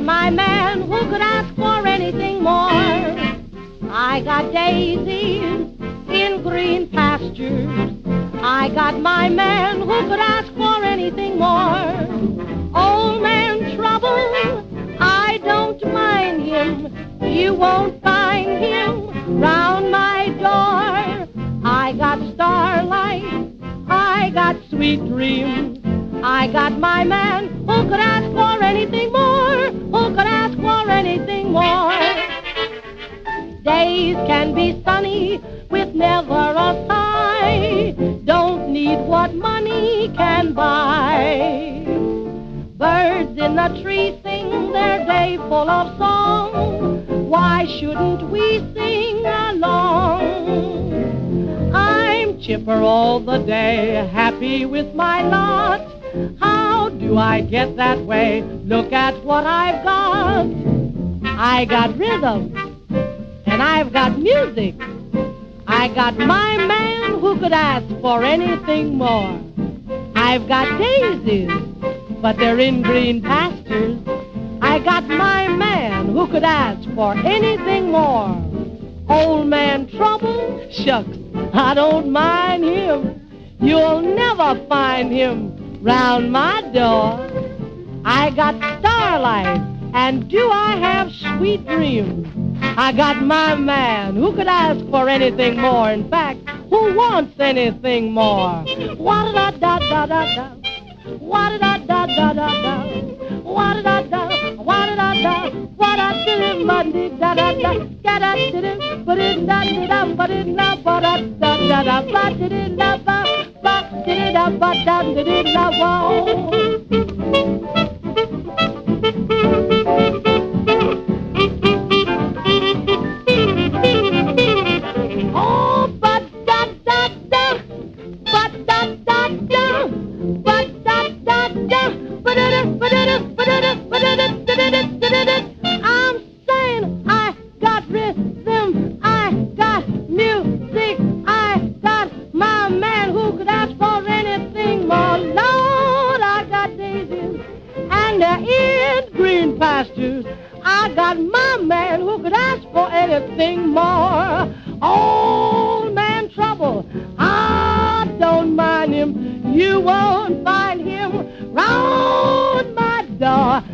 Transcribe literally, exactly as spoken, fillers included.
got my man who could ask for anything more. I got daisies in green pastures. I got my man who could ask for anything more. Old man Trouble, I don't mind him. You won't find him round my door. I got starlight, I got sweet dreams. I got my man who could ask for anything more, who could ask for anything more. Days can be sunny with never a sigh. Don't need what money can buy. Birds in the tree sing their day full of song. Why shouldn't we sing along? I'm chipper all the day, happy with my lot. How do I get that way? Look at what I've got. I got rhythm, and I've got music. I got my man who could ask for anything more. I've got daisies, but they're in green pastures. I got my man who could ask for anything more. Old man Trouble, shucks, I don't mind him. You'll never find him round my door. I got starlight, and do I have sweet dreams? I got my man who could ask for anything more. In fact, who wants anything more? Wa-da-da-da-da-da-da. Wa-da-da-da-da-da-da. Wa-da-da-da. Wa-da-da-da. Wa-da-da-da-da-da-da. Ga-da-da-da. Ba-da-da-da-da. Ba-da-da. Ba-da-da-da-da. Ba-da-da-da-ba. Ba-da-da-da-ba-da-da-da-da. I'm saying I got rhythm, I got music, I got my man who could ask for anything more. Lord, I got daisies, and they're in green pastures. I got my man who could ask for anything more. Old man Trouble, I don't mind him. You won't find him round my door.